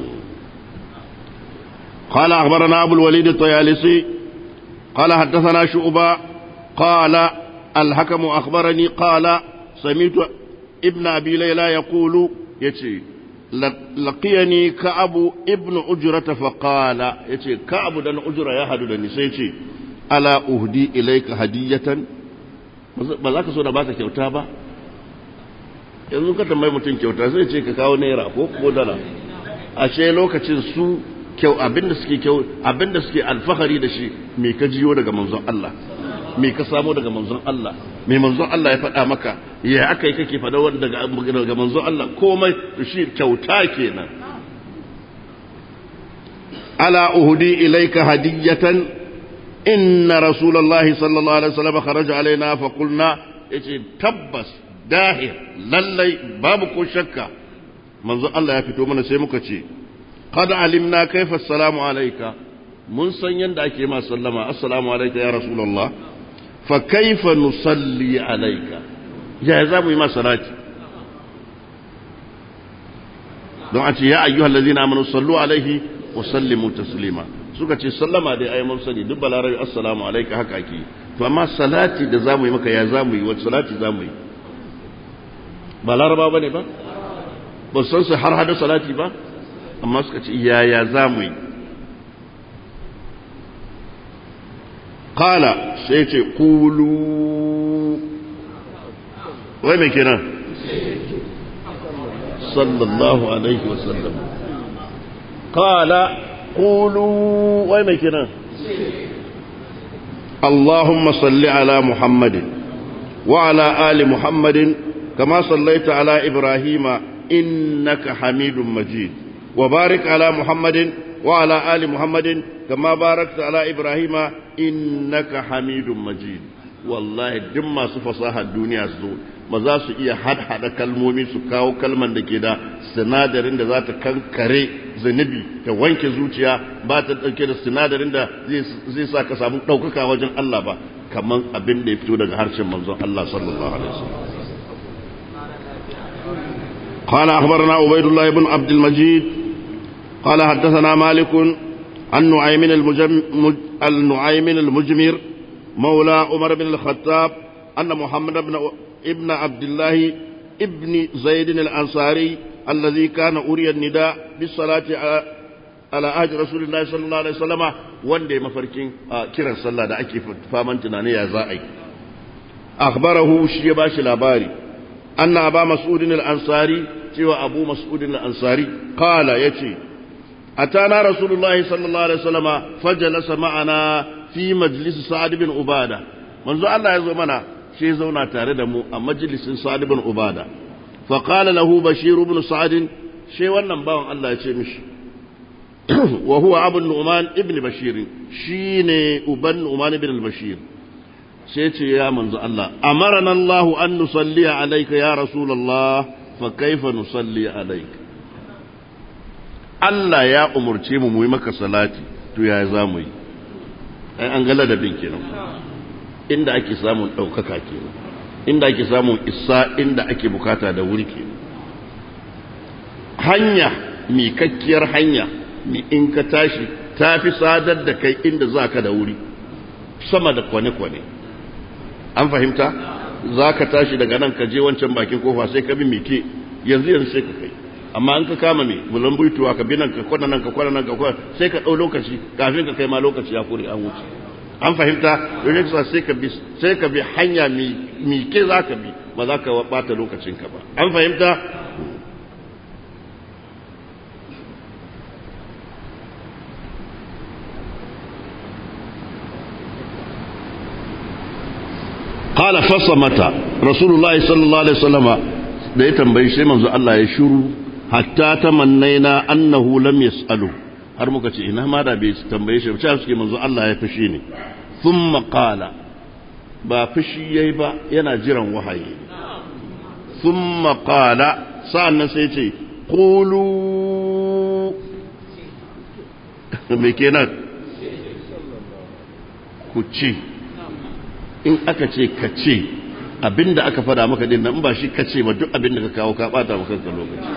قال أخبرنا أبو الوليد الطيالسي قال حدثنا شعبة قال الحكم أخبرني قال سمعت ابن أبي ليلى يقول يتي لقيني كعب ابن أجرة فقال يتي كعب دن أجرة يا حدودني سيتي ألا أهدي إليك هدية بذاك سودا باتا kyauta ba yanzu ka tambayi mutum kyauta sai ce ka kawo naira ko dala ashe lokacin su abinda suke alfahari da shi me ka jiyo daga manzon Allah me ka samu daga manzon Allah me manzon Allah ya faɗa maka ya aka yi kake faɗa wanda daga manzon Allah komai shi kyauta kenan ala uhdi ilayka hadiyatan inna rasulullahi sallallahu alaihi wasallam kharaja alaina fa qulna yace tabbas dahir lallai babu ko shakka manzon Allah ya fito mana sai muka ce قد علمنا كيف السلام عليك من سنين دا ake ma sallama assalamu alayka ya rasulullah fa kaifa nusalli alayka ya zamu yi ma salati don a ce ya ayyuhal ladina amanu sallu alaihi wa sallimu taslima suka ce sallama dai ayi mun sani duk balarabi assalamu alayka haka ake to amma salati da zamu yi maka ya zamu yi wacce salati zamu yi balaraba bane ba ba san su har hada salati ba amma suka ce yaya za mu yi kala sai ce kulu wai mai kenan sallallahu alaihi wasallam kala kulu wai mai kenan Allahumma salli ala Muhammadin wa ala ali Muhammadin kama sallaita ala Ibrahima innaka Hamidum Majid وبارك على محمد وعلى آل محمد كما باركت على إبراهيم إنك حميد مجيد والله دم سفصاها الدنيا سو maza su iya hada kalmomi su kawo kalman da ke da sinadarin da za ta kankare zunubi ta wanke zuciya ba ta dauke da sinadarin da zai sa ka samu daukaka wajen Allah ba kaman abin da ya fito daga harshen manzon Allah sallallahu alaihi wasallam قال أخبرنا عبيد الله بن عبد المجيد قال حدثنا مالك عن النعيم المجمر مولى عمر بن الخطاب أن محمد ابن عبد الله ابن زيد الأنصاري الذي كان أري النداء بالصلاة على عهد رسول الله صلى الله عليه وسلم وندي مفركين كرا صلى دا أكي فامن تناني يا زائي أخبره شيباش الأباري أن أبا مسعود الأنصاري سوى أبو مسعود الأنصاري قال يتي أتانا رسول الله صلى الله عليه وسلم فجلس معنا في مجلس سعد بن عبادة منذ الله يزمنا شيء زونا تاردمو مجلس سعد بن عبادة فقال له بشير بن سعد شيء ونباو الله يتمش وهو أبو النعمان ابن بشير شيني أبن نعمان بن البشير سيتي يا منذ الله أمرنا الله أن نصلي عليك يا رسول الله فكيف نصلي عليك Allah ya umurce mu yi maka salati to ya za mu yi ai an gala da bin kenan inda ake samun daukaka kenan inda ake samun isa inda ake bukata da wuri kenan hanya mikakkiyar hanya in ka tashi tafi sadar da kai inda zaka da wuri sama da kwane-kwane an fahimta zaka tashi daga nan ka je wancan bakin kofa sai ka bi mike yanzu sai ka kai amma an ka kama me bulan buituwa ka bi nan ka kwana nan ka kwana nan ka kwana sai ka dau lokaci kafin ka kai ma lokaci ya kure an wuce an fahimta don yasa sai ka bi hanya mi ke zaka bi ba za ka bata lokacin ka ba an fahimta قال فصمت رسول الله صلى الله عليه وسلم da ya tambayi sai manzo Allah ya shiru hatta tamannaina annahu lam yasalu har muka ce ina ma da bai tambaye shi ba suke manzo Allah ya fushi ne thumma qala ba fushi yayi ba yana jiran wahayi thumma qala sa'annan sai ce qulu me kenan ku ce in aka ce ka ce abinda aka fada maka din nan ba shi ka ce ba duk abinda ka kawo ka bata maka lokaci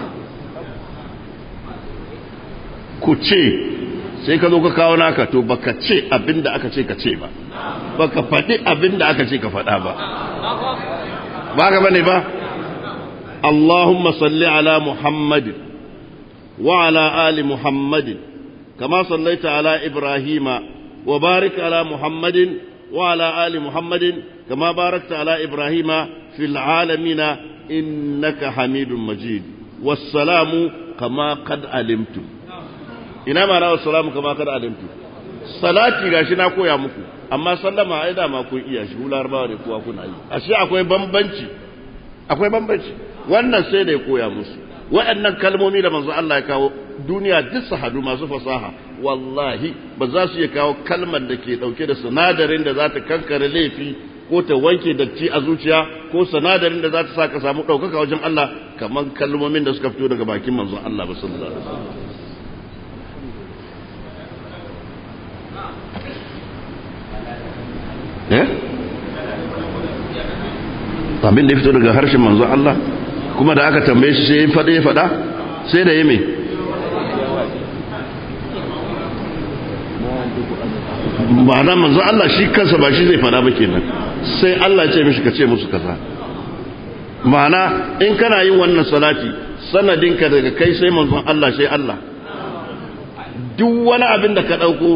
ku ce sai ka zo ka kawo naka to baka ce abinda aka ce ka ce ba baka faɗi abinda aka ce ka faɗa ba ba ka bane ba Allahumma salli ala Muhammadin wa ala ali Muhammadin kama sallaita ala Ibrahima wa barik ala Muhammadin wa ala ali Muhammadin kama barakta ala Ibrahima fil alamina innaka Hamidum Majid wassalamu kama qad alimtum ina ma na wassalamu kama qad alimtum salati gashi na koya muku amma sallama ai da ma kun iya shi Larabawa ne kowa kuna yi ashe akwai bambanci wannan sai da ya koya musu waɗannan kalmomi da manzo Allah ya kawo duniya duk su hadu masu fasaha wallahi ba za su iya kawo kalmar da ke dauke da sinadarin da za ta kankare laifi ko ta wanke datti a zuciya ko sinadarin da za ta sa ka samu ɗaukaka wajen Allah kamar kalmomin da suka fito daga bakin manzo Allah ba sallallahu alaihi wasallam abin da ya fito daga harshen manzo Allah kuma da aka tambaye shi sai ya fada sai da yame ma'ana manzo Allah shi kansa ba shi zai fada ba kenan sai Allah ya ce mishi ka ce musu kaza ma'ana in kana yin wannan salati sanadinka daga kai sai manzon Allah sai Allah duk wani abin da ka dauko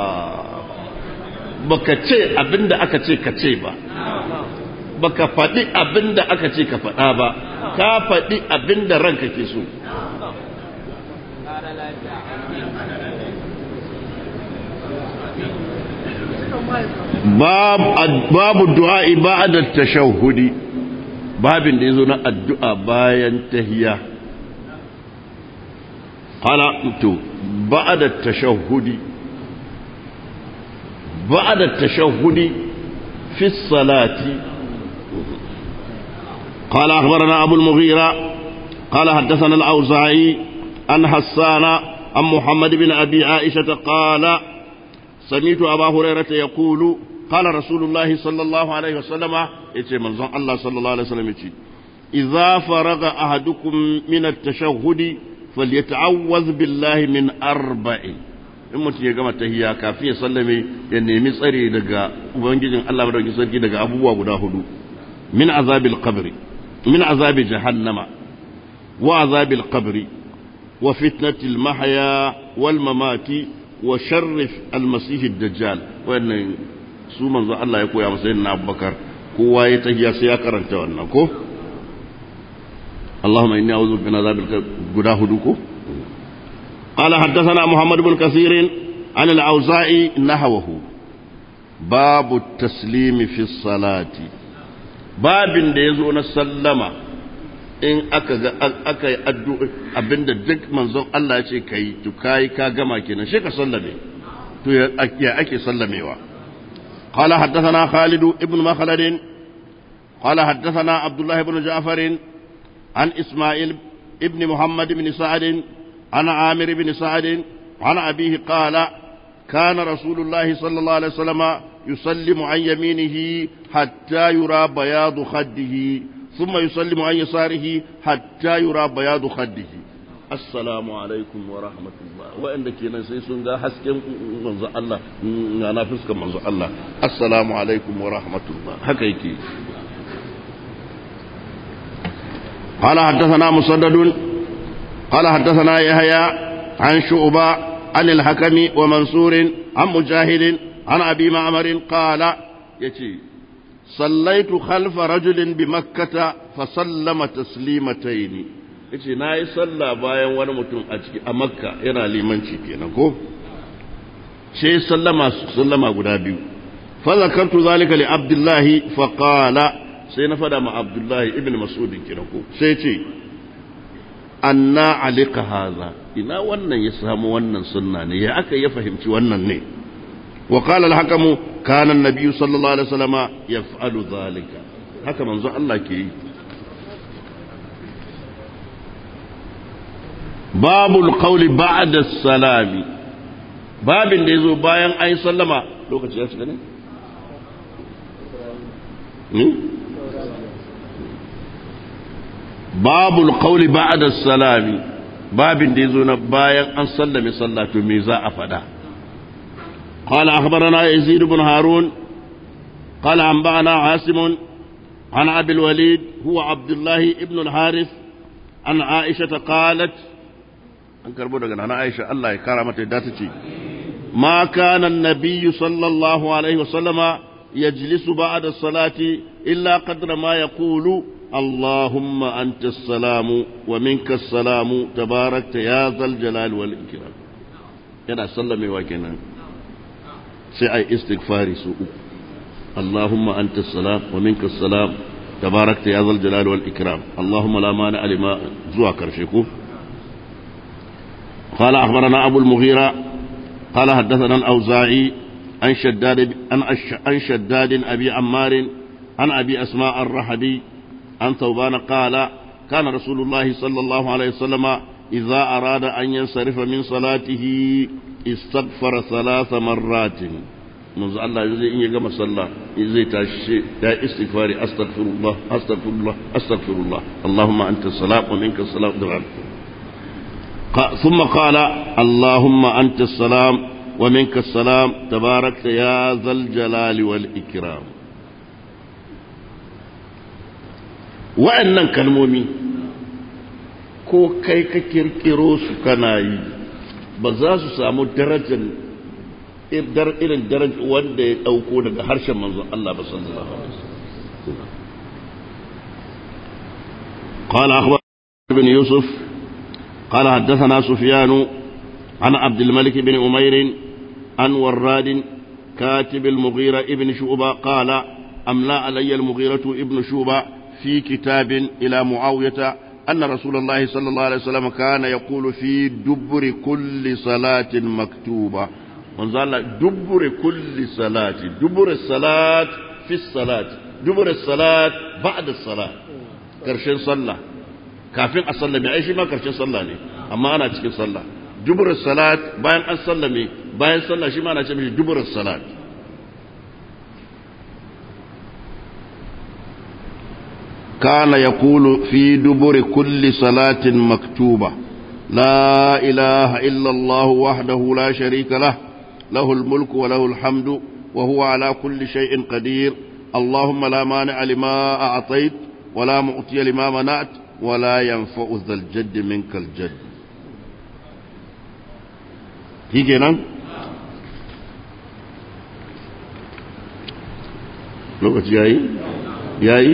baka ce abin da aka ce ka ce ba baka faɗi abin da aka ce ka faɗa ba ka faɗi abin da ranka ke so babu du'a'i ba'da tashahhudi babin da yazo na addu'a bayan tahiyya qala to ba'da tashahhudi fi salati قال أخبرنا أبو المغيرة قال حدثنا الأوزاعي عن حسان عن محمد بن أبي عائشة قال سمعت أبا هريرة يقول قال رسول الله صلى الله عليه وسلم يتي منزون الله صلى الله عليه وسلم يتي إذا فرغ أحدكم من التشهد فليتعوذ بالله من أربع in mutum ya gama tahiyya kafin ya sallame ya nemi tsare daga ubangijin Allah madaukakin sarki daga abubuwa guda hudu min azabil qabri من عذاب جهنم وعذاب القبر وفتنة المحيا والممات وشر المسيح الدجال وأن سوما الله يقول يا سيدنا أبو بكر هو يتهيأ سياكرا تونكو اللهم إني أعوذ بك من عذاب القبر قال حدثنا محمد بن كثير عن الأوزاعي نحوه باب التسليم في الصلاة babin da ya zo na sallama in aka yi abinda duk manzon Allah ya ce ka yi to kayi ka gama kenan shi ka sallame to ya ake sallamewa qala haddathana Khalid ibn Makhlad qala haddathana Abdullah ibn Ja'far an Isma'il ibn Muhammad ibn Sa'd an Amir ibn Sa'd an abihi qala kana Rasulullah sallallahu alaihi wasallam يسلم عن يمينه حتى يرى بياض خده ثم يسلم عن يساره حتى يرى بياض خده السلام عليكم ورحمة الله وإنك ينسيسون ذا حسكم منذ الله أنا فسكم منذ الله السلام عليكم ورحمة الله حكيكي قال حدثنا مسدد قال حدثنا يحيى عن شعبة عن الحكم ومنصور عن مجاهد عن أبي معمر قال يتي صليت خلف رجل بمكة فسلم تسليمتين yace nayi sallah bayan wani mutum a Makka yana limanci kenan ko sai sallama guda biyu fa zakartu zalika li Abdullah fa qala sai na fada ma Abdullah ibn Mas'ud kenan ko sai ce anna alika haza ina wannan ya samu wannan sunna ne ya aka ya fahimci wannan ne wa qala al-hakamu kana an-nabiy sallallahu alaihi wasallam yaf'alu zalika haka manzo Allah ke yi babul qawli ba'da as-salami babin da yazo bayan ayi sallama lokaci ya shiga ne babul qawli ba'da salami babin da yazo na bayan an sallame sallatu me za a fada qala akhbarana yazid ibn harun qala anba'ana asim an abi al-walid huwa abdullah ibn al-harith an aisha qalat an karbo daga nana aisha Allah ya kara mata yadda tace ma kana an-nabiy sallallahu alaihi wasallama yajlisu ba'da as-salati illa qadra ma yaqulu اللهم أنت السلام ومنك السلام تباركت يا ذا الجلال والإكرام yana sallamewa kenan sai ai istighfari su uku Allahumma anta salam wa minka salam tabarakta ya zal jalali wal ikram Allahumma la mani alima zuwa karshe ku qala akhbarana abu al-mughira qala haddathana al-awza'i an shaddad abi ammar an abi asma ar-rahbi عن ثوبان قال كان رسول الله صلى الله عليه وسلم إذا أراد أن ينصرف من صلاته استغفر 3 مرات منذ الله يزي إن يقام صلى يزي تاشي يا استغفاري أستغفر الله أستغفر الله أستغفر الله اللهم أنت السلام ومنك السلام ثم قال اللهم أنت السلام ومنك السلام تباركت يا ذا الجلال والإكرام wa'annan kalmomi ko kai ka kirkiro su kana yi ba za su samu darajar irin darajar wanda ya dauko daga harshen manzon Allah ba sallallahu alaihi wasallam qala akhbar ibn yusuf qala hadathana sufyan an abd al-malik ibn umayr an warrad katib al-mughira ibn shu'ba qala amla alayya al-mughira ibn shu'ba في كتاب إلى معاوية أن رسول الله صلى الله عليه وسلم كان يقول في دبر كل صلاة مكتوبة وانزال دبر كل صلاة دبر الصلاة في الصلاة دبر الصلاة بعد الصلاة كرشين صلى كافين أصلي بأي شيء ما كرشين صلى لي أما أنا أتكين صلى دبر الصلاة باين أصلي باين صلى شيء ما أنا أتكين دبر الصلاة كان يقول في دبر كل صلاة مكتوبة لا إله إلا الله وحده لا شريك له له الملك وله الحمد وهو على كل شيء قدير اللهم لا مانع لما أعطيت ولا معطي لما منعت ولا ينفع ذا الجد منك الجد هيجي نعم لوقت جاي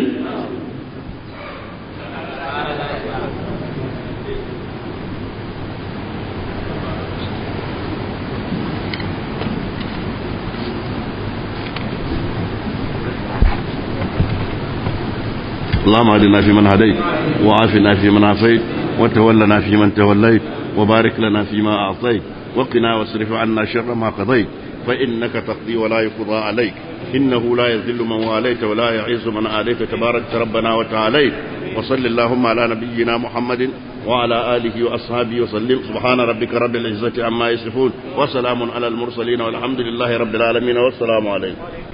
اللهم اهدنا فيمن هديت وعافنا فيمن عافيت وتولنا فيمن توليت وبارك لنا فيما أعطيت وقنا واصرف عنا شر ما قضيت فإنك تقضي ولا يقضى عليك إنه لا يذل من واليت ولا يعز من آليت تبارك ربنا وتعاليت وصل اللهم على نبينا محمد وعلى آله وأصحابه وسلم سبحان ربك رب العزة عما يصفون وسلام على المرسلين والحمد لله رب العالمين والسلام عليكم